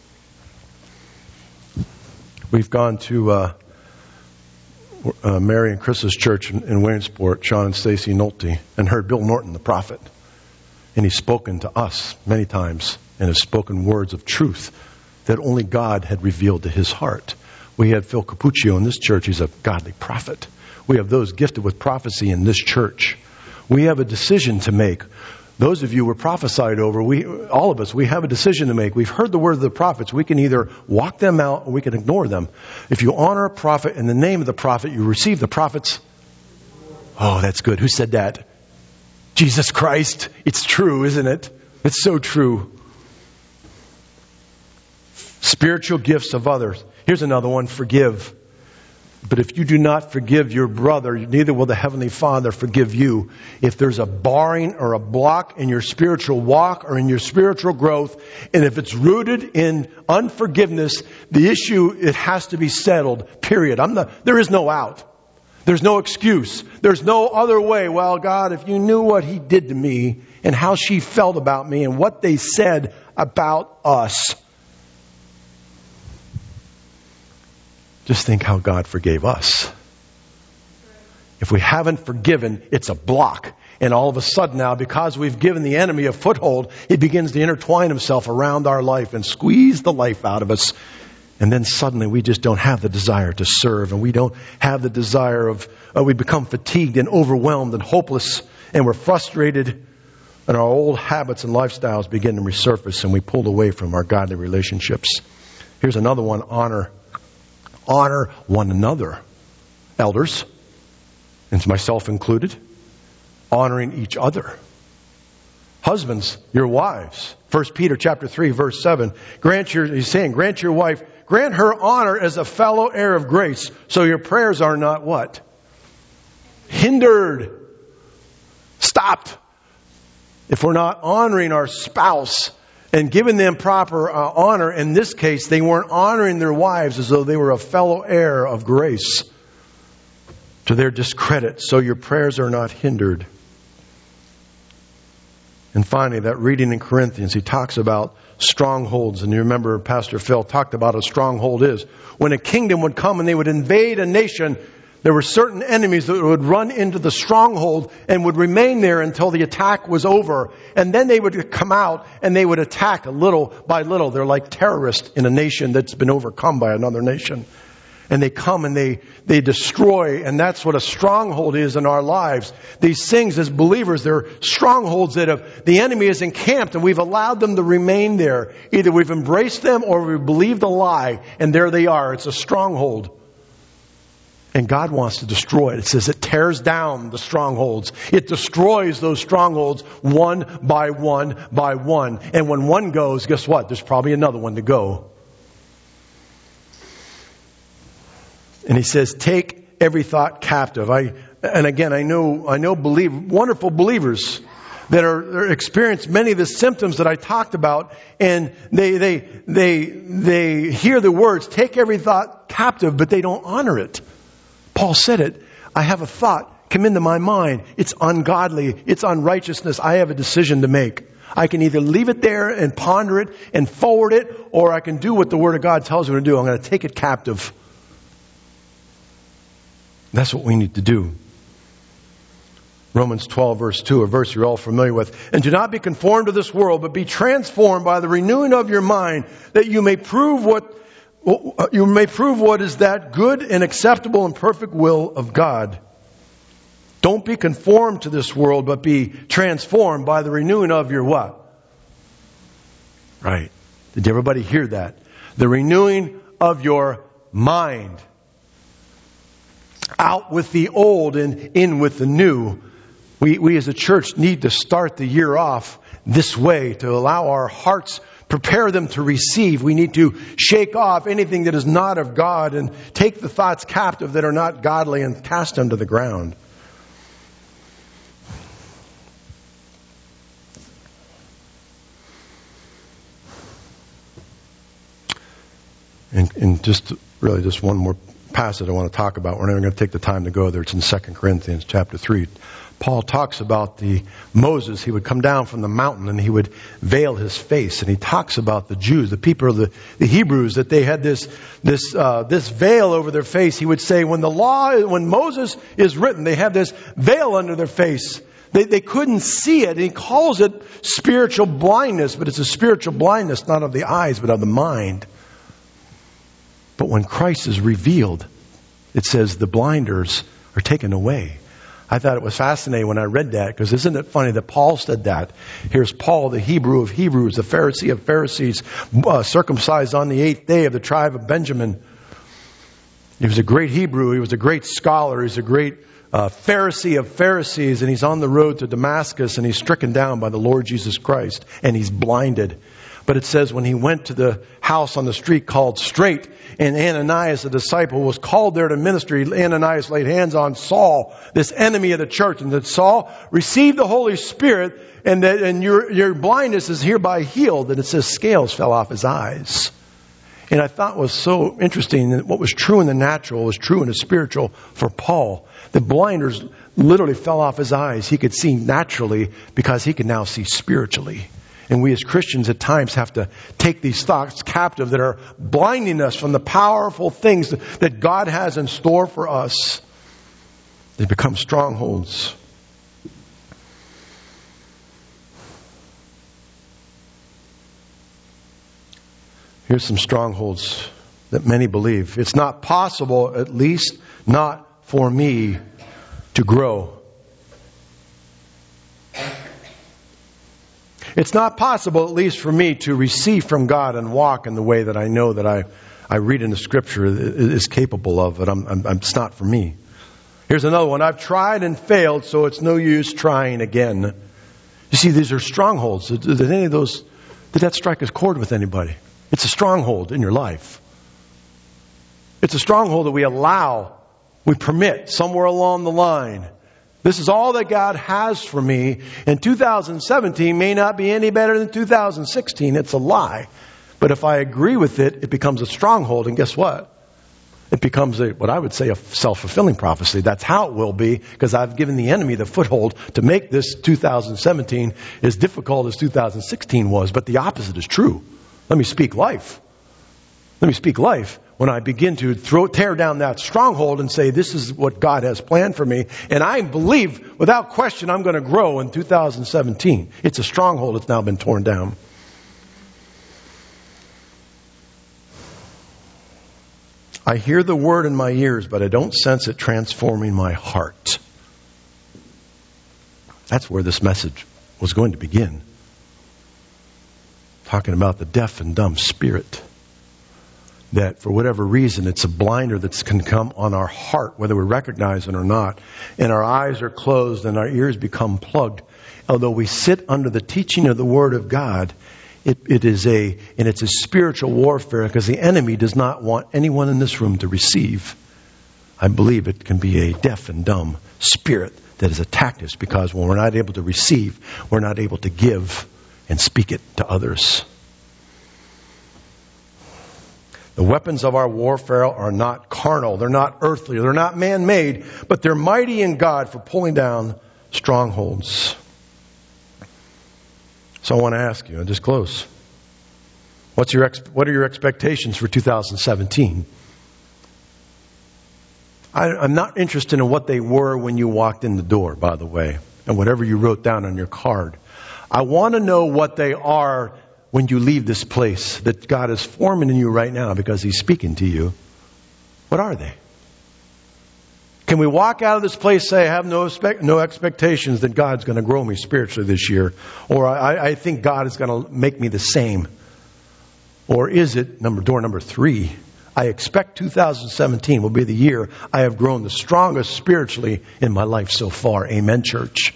We've gone to uh, uh, Mary and Chris's church in, in Williamsport, Sean and Stacy Nolte, and heard Bill Norton, the prophet. And he's spoken to us many times and has spoken words of truth that only God had revealed to his heart. We had Phil Capuccio in this church. He's a godly prophet. We have those gifted with prophecy in this church. We have a decision to make. Those of you who were prophesied over, we, all of us, we have a decision to make. We've heard the word of the prophets. We can either walk them out or we can ignore them. If you honor a prophet in the name of the prophet, you receive the prophet's. Oh, that's good. Who said that? Jesus Christ. It's true, isn't it? It's so true. Spiritual gifts of others. Here's another one. Forgive. But if you do not forgive your brother, neither will the Heavenly Father forgive you. If there's a barring or a block in your spiritual walk or in your spiritual growth, and if it's rooted in unforgiveness, the issue, it has to be settled, period. I'm the, there is no out. There's no excuse. There's no other way. Well, God, if you knew what He did to me and how she felt about me and what they said about us, just think how God forgave us. If we haven't forgiven, it's a block. And all of a sudden now, because we've given the enemy a foothold, he begins to intertwine himself around our life and squeeze the life out of us. And then suddenly we just don't have the desire to serve. And we don't have the desire of, uh, we become fatigued and overwhelmed and hopeless. And we're frustrated. And our old habits and lifestyles begin to resurface. And we pull away from our godly relationships. Here's another one. Honor. Honor one another. Elders, and myself included, honoring each other. Husbands, your wives. First Peter chapter three, verse seven. Grant your, he's saying, grant your wife, grant her honor as a fellow heir of grace, so your prayers are not what? Hindered. Stopped. If we're not honoring our spouse and giving them proper uh, honor, in this case, they weren't honoring their wives as though they were a fellow heir of grace, to their discredit, so your prayers are not hindered. And finally, that reading in Corinthians, he talks about strongholds. And you remember Pastor Phil talked about what a stronghold is. When a kingdom would come and they would invade a nation, There were certain enemies that would run into the stronghold and would remain there until the attack was over. And then they would come out and they would attack little by little. They're like terrorists in a nation that's been overcome by another nation. And they come and they, they destroy. And that's what a stronghold is in our lives. These things as believers, they're strongholds that have, the enemy is encamped and we've allowed them to remain there. Either we've embraced them or we've believed a lie. And there they are. It's a stronghold. And God wants to destroy it. It says it tears down the strongholds. It destroys those strongholds one by one by one. And when one goes, guess what? There's probably another one to go. And he says, take every thought captive. I, and again, I know, I know believe, wonderful believers that are, are experience many of the symptoms that I talked about, and they, they, they, they hear the words, take every thought captive, but they don't honor it. Paul said it. I have a thought come into my mind. It's ungodly. It's unrighteousness. I have a decision to make. I can either leave it there and ponder it and forward it, or I can do what the Word of God tells me to do. I'm going to take it captive. That's what we need to do. Romans twelve verse two, a verse you're all familiar with. And do not be conformed to this world, but be transformed by the renewing of your mind, that you may prove what you may prove what is that good and acceptable and perfect will of God. Don't be conformed to this world, but be transformed by the renewing of your what? Right. Did everybody hear that? The renewing of your mind. Out with the old and in with the new. We, we as a church need to start the year off this way to allow our hearts, prepare them to receive. We need to shake off anything that is not of God and take the thoughts captive that are not godly and cast them to the ground. And, and just really just one more passage I want to talk about. We're not going to take the time to go there. It's in Second Corinthians chapter three. Paul talks about the Moses. He would come down from the mountain and he would veil his face. And he talks about the Jews, the people of the, the Hebrews, that they had this this uh, this veil over their face. He would say, when the law, when Moses is written, they have this veil under their face. They they couldn't see it. And he calls it spiritual blindness, but it's a spiritual blindness, not of the eyes, but of the mind. But when Christ is revealed, it says the blinders are taken away. I thought it was fascinating when I read that, because isn't it funny that Paul said that? Here's Paul, the Hebrew of Hebrews, the Pharisee of Pharisees, uh, circumcised on the eighth day of the tribe of Benjamin. He was a great Hebrew. He was a great scholar. He's a great uh, Pharisee of Pharisees. And he's on the road to Damascus, and he's stricken down by the Lord Jesus Christ, and he's blinded. But it says when he went to the house on the street called Straight, and Ananias, a disciple, was called there to ministry, Ananias laid hands on Saul, this enemy of the church, and said, Saul, receive the Holy Spirit, and that and your your blindness is hereby healed. And it says scales fell off his eyes. And I thought was so interesting that what was true in the natural was true in the spiritual for Paul. The blinders literally fell off his eyes. He could see naturally because he could now see spiritually. And we as Christians at times have to take these thoughts captive that are blinding us from the powerful things that God has in store for us. They become strongholds. Here's some strongholds that many believe. It's not possible, at least not for me, to grow. It's not possible, at least for me, to receive from God and walk in the way that I know that I, I read in the Scripture is capable of. But I'm, I'm, it's not for me. Here's another one. I've tried and failed, so it's no use trying again. You see, these are strongholds. Did any of those, did that strike a chord with anybody? It's a stronghold in your life. It's a stronghold that we allow, we permit somewhere along the line. This is all that God has for me. And two thousand seventeen may not be any better than two thousand sixteen. It's a lie. But if I agree with it, it becomes a stronghold. And guess what? It becomes a, what I would say, a self-fulfilling prophecy. That's how it will be, because I've given the enemy the foothold to make this two thousand seventeen as difficult as two thousand sixteen was. But the opposite is true. Let me speak life. Let me speak life. when I begin to throw, tear down that stronghold and say, this is what God has planned for me. And I believe, without question, I'm going to grow in two thousand seventeen. It's a stronghold that's now been torn down. I hear the word in my ears, but I don't sense it transforming my heart. That's where this message was going to begin. Talking about the deaf and dumb spirit. That for whatever reason, it's a blinder that can come on our heart, whether we recognize it or not. And our eyes are closed and our ears become plugged. Although we sit under the teaching of the Word of God, it, it is a, and it's a spiritual warfare because the enemy does not want anyone in this room to receive. I believe it can be a deaf and dumb spirit that has attacked us because when we're not able to receive, we're not able to give and speak it to others. The weapons of our warfare are not carnal. They're not earthly. They're not man-made. But they're mighty in God for pulling down strongholds. So I want to ask you, and just close. What's your ex- what are your expectations for two thousand seventeen? I, I'm not interested in what they were when you walked in the door, by the way, and whatever you wrote down on your card. I want to know what they are when you leave this place that God is forming in you right now because He's speaking to you. What are they? Can we walk out of this place and say, I have no, expect, no expectations that God's going to grow me spiritually this year? Or I, I think God is going to make me the same? Or is it, number door number three, I expect two thousand seventeen will be the year I have grown the strongest spiritually in my life so far. Amen, church.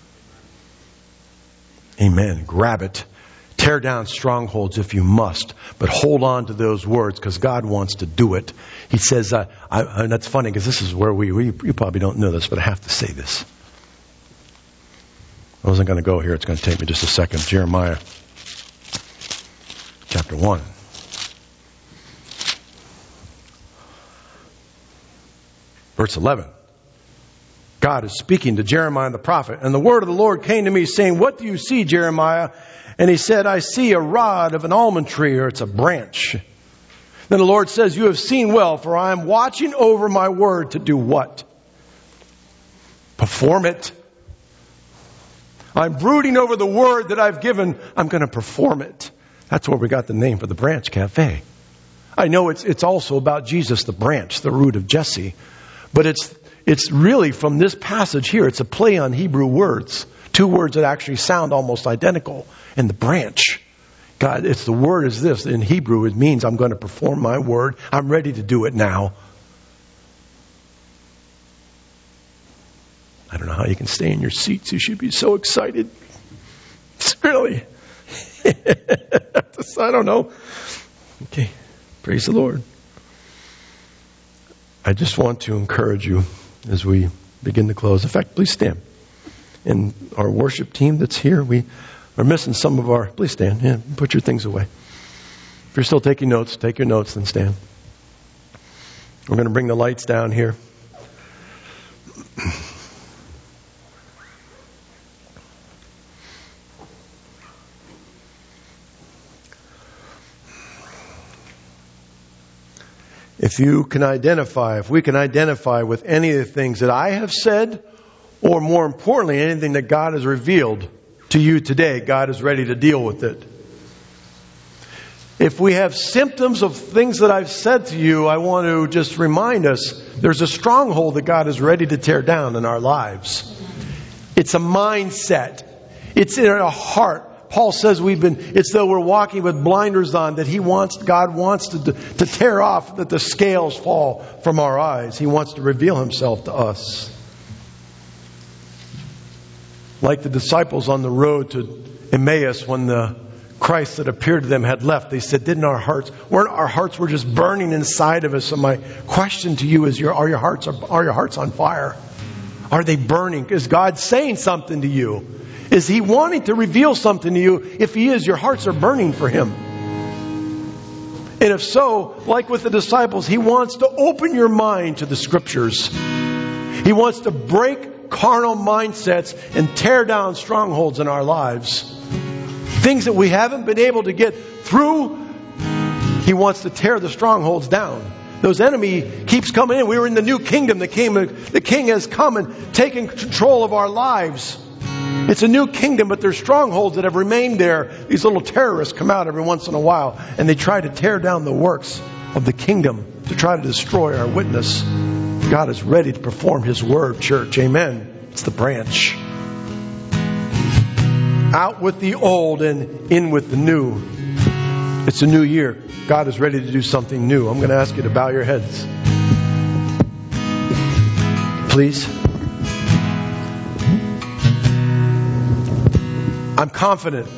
Amen. Grab it. Tear down strongholds if you must, but hold on to those words because God wants to do it. He says, uh, I, and that's funny because this is where we, we, you probably don't know this, but I have to say this. I wasn't going to go here. It's going to take me just a second. Jeremiah chapter one. Verse eleven. God is speaking to Jeremiah the prophet. And the word of the Lord came to me saying, what do you see, Jeremiah? And he said, I see a rod of an almond tree, or it's a branch. Then the Lord says, you have seen well, for I am watching over my word to do what? Perform it. I'm brooding over the word that I've given. I'm going to perform it. That's where we got the name for the Branch Cafe. I know it's it's also about Jesus, the branch, the root of Jesse. But it's it's really from this passage here, it's a play on Hebrew words. Two words that actually sound almost identical. And the branch, God, it's the word is this. In Hebrew, it means I'm going to perform my word. I'm ready to do it now. I don't know how you can stay in your seats. You should be so excited. It's really. I don't know. Okay. Praise the Lord. I just want to encourage you as we begin to close. In fact, please stand. And our worship team that's here, we are missing some of our... Please stand. Yeah, put your things away. If you're still taking notes, take your notes, then stand. We're going to bring the lights down here. If you can identify, if we can identify with any of the things that I have said, or more importantly, anything that God has revealed to you today, God is ready to deal with it. If we have symptoms of things that I've said to you, I want to just remind us, there's a stronghold that God is ready to tear down in our lives. It's a mindset. It's in our heart. Paul says we've been, it's though we're walking with blinders on, that He wants, God wants to, to tear off, that the scales fall from our eyes. He wants to reveal Himself to us. Like the disciples on the road to Emmaus when the Christ that appeared to them had left, they said, didn't our hearts, weren't our hearts were just burning inside of us? So my question to you is, your, are your hearts, are your hearts on fire? Are they burning? Is God saying something to you? Is He wanting to reveal something to you? If He is, your hearts are burning for Him. And if so, like with the disciples, He wants to open your mind to the Scriptures. He wants to break carnal mindsets and tear down strongholds in our lives. Things that we haven't been able to get through, He wants to tear the strongholds down. those enemy keeps coming in. We were in the new kingdom. The king, the king has come and taken control of our lives. It's a new kingdom, but there's strongholds that have remained there. These little terrorists come out every once in a while, and they try to tear down the works of the kingdom to try to destroy our witness. God is ready to perform His word, church. Amen. It's the branch. Out with the old and in with the new. It's a new year. God is ready to do something new. I'm going to ask you to bow your heads. Please. I'm confident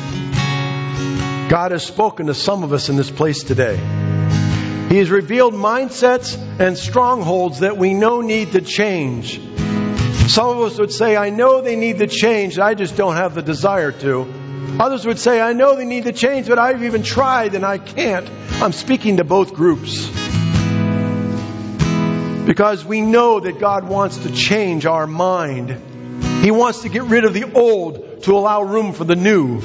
God has spoken to some of us in this place today. He has revealed mindsets and strongholds that we know need to change. Some of us would say, I know they need to change, I just don't have the desire to. Others would say, I know they need to change, but I've even tried and I can't. I'm speaking to both groups. Because we know that God wants to change our mind. He wants to get rid of the old to allow room for the new.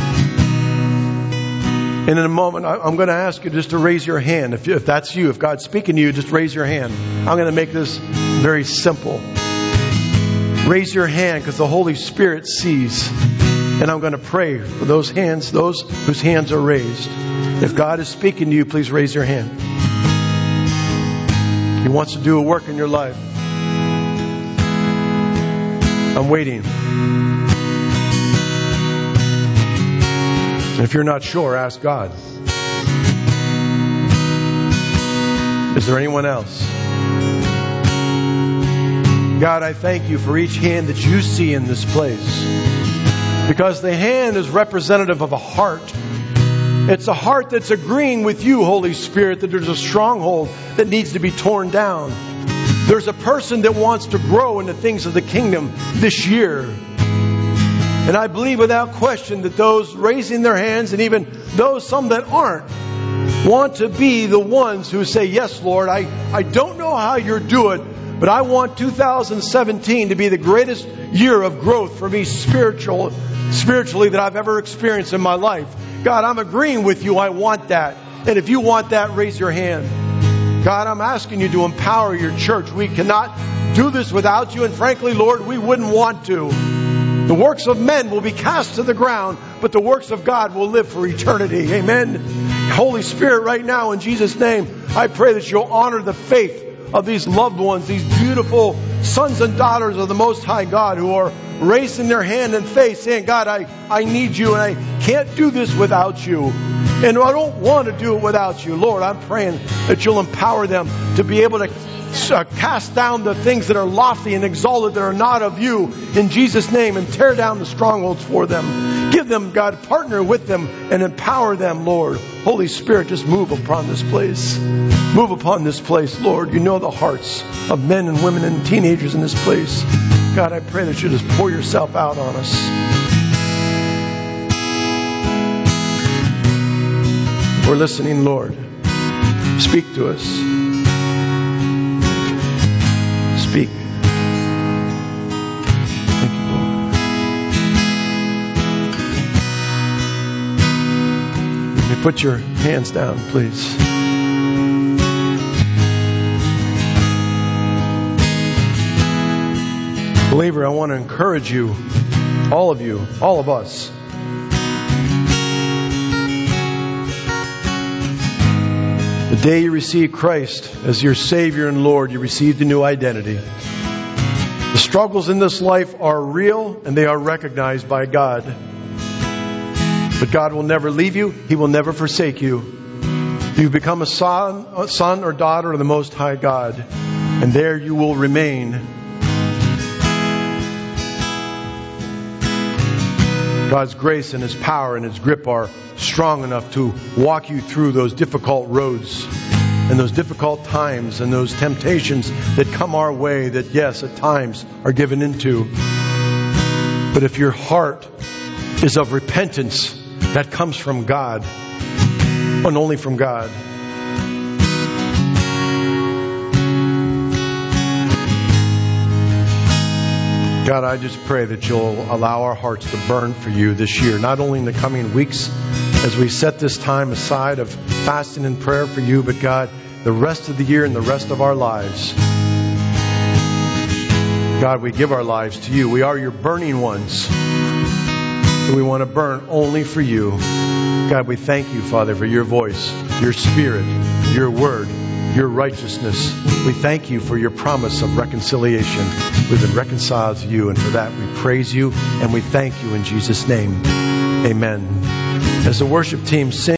And in a moment, I'm going to ask you just to raise your hand. If, you, if that's you, if God's speaking to you, just raise your hand. I'm going to make this very simple. Raise your hand because the Holy Spirit sees. And I'm going to pray for those hands, those whose hands are raised. If God is speaking to you, please raise your hand. He wants to do a work in your life. I'm waiting. And if you're not sure, ask God. Is there anyone else? God, I thank you for each hand that you see in this place. Because the hand is representative of a heart. It's a heart that's agreeing with you, Holy Spirit, that there's a stronghold that needs to be torn down. There's a person that wants to grow in the things of the kingdom this year. And I believe without question that those raising their hands, and even those, some that aren't, want to be the ones who say, yes, Lord, I, I don't know how you're doing, but I want two thousand seventeen to be the greatest year of growth for me spiritual, spiritually that I've ever experienced in my life. God, I'm agreeing with you. I want that. And if you want that, raise your hand. God, I'm asking you to empower your church. We cannot do this without you. And frankly, Lord, we wouldn't want to. The works of men will be cast to the ground, but the works of God will live for eternity. Amen. Holy Spirit, right now, in Jesus' name, I pray that you'll honor the faith of these loved ones, these beautiful sons and daughters of the Most High God who are raising their hand in faith, saying, God, I, I need you and I can't do this without you. And I don't want to do it without you. Lord, I'm praying that you'll empower them to be able to uh, cast down the things that are lofty and exalted that are not of you in Jesus' name, and tear down the strongholds for them. Give them, God, partner with them and empower them, Lord. Holy Spirit, just move upon this place. Move upon this place, Lord. You know the hearts of men and women and teenagers in this place. God, I pray that you just pour yourself out on us. We're listening, Lord. Speak to us. Speak. Thank you, Lord. Can you put your hands down, please? Believer, I want to encourage you, all of you, all of us. The day you received Christ as your Savior and Lord, you received a new identity. The struggles in this life are real and they are recognized by God. But God will never leave you. He will never forsake you. You've become a son, a son or daughter of the Most High God, and there you will remain. God's grace and His power and His grip are strong enough to walk you through those difficult roads and those difficult times and those temptations that come our way that, yes, at times are given into. But if your heart is of repentance, that comes from God and only from God. God, I just pray that you'll allow our hearts to burn for you this year, not only in the coming weeks as we set this time aside of fasting and prayer for you, but God, the rest of the year and the rest of our lives. God, we give our lives to you. We are your burning ones. And we want to burn only for you. God, we thank you, Father, for your voice, your spirit, your word, your righteousness. We thank you for your promise of reconciliation. We've been reconciled to you, and for that we praise you and we thank you in Jesus' name. Amen. As the worship team sings,